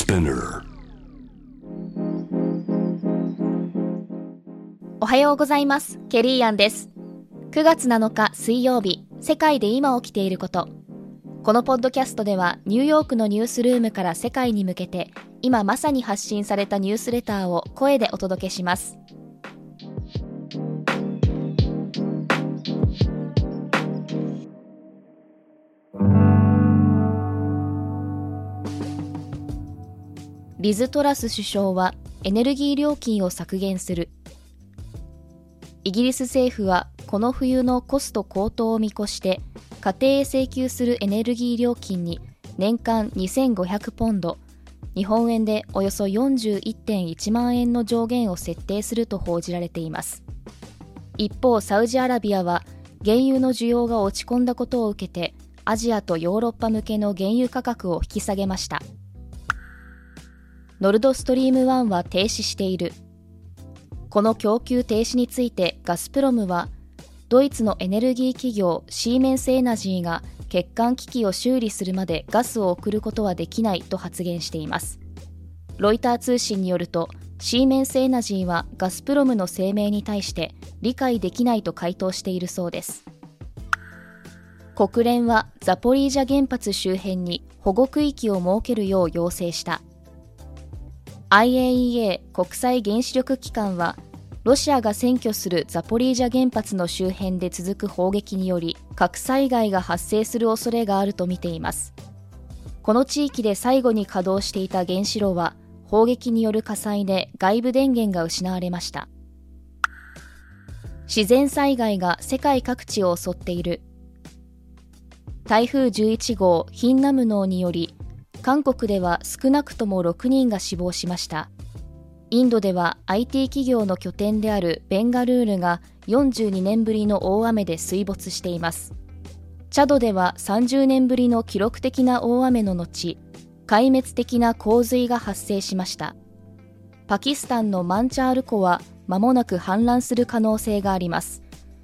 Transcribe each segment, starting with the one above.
Spinner。 おはようございます。ケリーアンです。9月7日水曜日、世界で今起きていること。このポッドキャストではニューヨークのニュースルームから世界に向けて今まさに発信されたニュースレターを声でお届けします。リズ・トラス首相はエネルギー料金を削減する。イギリス政府はこの冬のコスト高騰を見越して家庭へ請求するエネルギー料金に年間2500ポンド、日本円でおよそ 41.1 万円の上限を設定すると報じられています。一方、サウジアラビアは原油の需要が落ち込んだことを受けてアジアとヨーロッパ向けの原油価格を引き下げました。ノルドストリーム1は停止している。この供給停止についてガスプロムはドイツのエネルギー企業シーメンスエナジーが欠陥機器を修理するまでガスを送ることはできないと発言しています。ロイター通信によるとシーメンスエナジーはガスプロムの声明に対して理解できないと回答しているそうです。国連はザポリージャ原発周辺に保護区域を設けるよう要請した。IAEA 国際原子力機関はロシアが占拠するザポリージャ原発の周辺で続く砲撃により核災害が発生する恐れがあると見ています。この地域で最後に稼働していた原子炉は砲撃による火災で外部電源が失われました。自然災害が世界各地を襲っている。台風11号ヒンナムノーにより韓国では少なくとも6人が死亡しました。インドでは IT 企業の拠点であるベンガルールが42年ぶりの大雨で水没しています。チャドでは30年ぶりの記録的な大雨の後、壊滅的な洪水が発生しました。パキスタンのマンチャール湖は間もなく氾濫する可能性があります。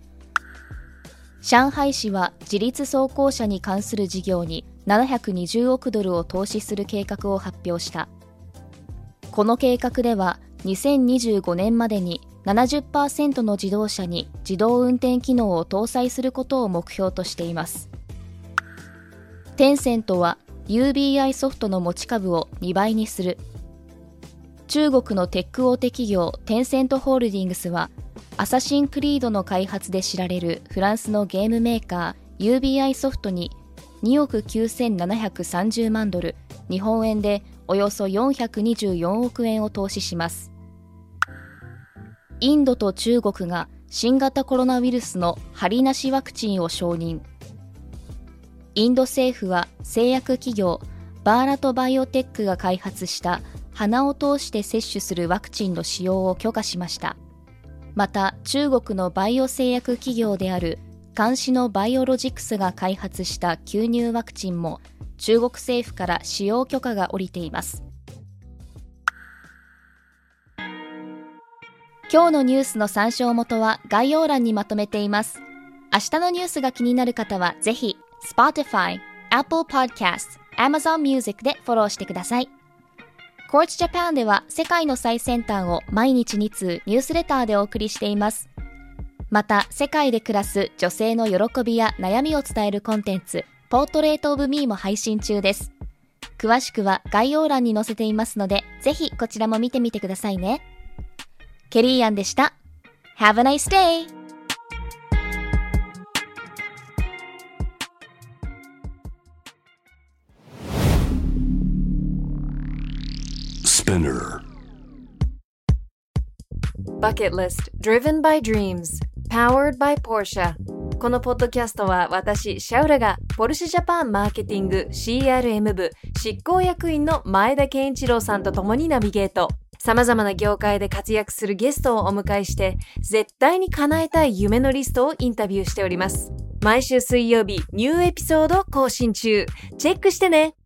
上海市は自立走行車に関する事業に720億ドルを投資する計画を発表した。この計画では2025年までに 70% の自動車に自動運転機能を搭載することを目標としています。テンセントは UBI ソフトの持ち株を2倍にする。中国のテック大手企業テンセントホールディングスはアサシンクリードの開発で知られるフランスのゲームメーカー UBI ソフトに2億9730万ドル、日本円でおよそ424億円を投資します。インドと中国が新型コロナウイルスの針なしワクチンを承認。インド政府は製薬企業バーラトバイオテックが開発した鼻を通して接種するワクチンの使用を許可しました。また中国のバイオ製薬企業である監視のバイオロジクスが開発した吸入ワクチンも中国政府から使用許可が下りています。今日のニュースの参照元は概要欄にまとめています。明日のニュースが気になる方はぜひ Spotify、Apple Podcast、Amazon Music でフォローしてください。Quartz Japan では世界の最先端を毎日2通ニュースレターでお送りしています。また世界で暮らす女性の喜びや悩みを伝えるコンテンツポートレートオブミーも配信中です。詳しくは概要欄に載せていますのでぜひこちらも見てみてくださいね。ケリーアンでした。 Have a nice day! Spinner Bucket List Driven by Dreams Powered by Porsche。 このポッドキャストは私シャウラがポルシェジャパンマーケティング CRM 部執行役員の前田健一郎さんと共にナビゲート。様々な業界で活躍するゲストをお迎えして絶対に叶えたい夢のリストをインタビューしております。毎週水曜日ニューエピソード更新中。チェックしてね。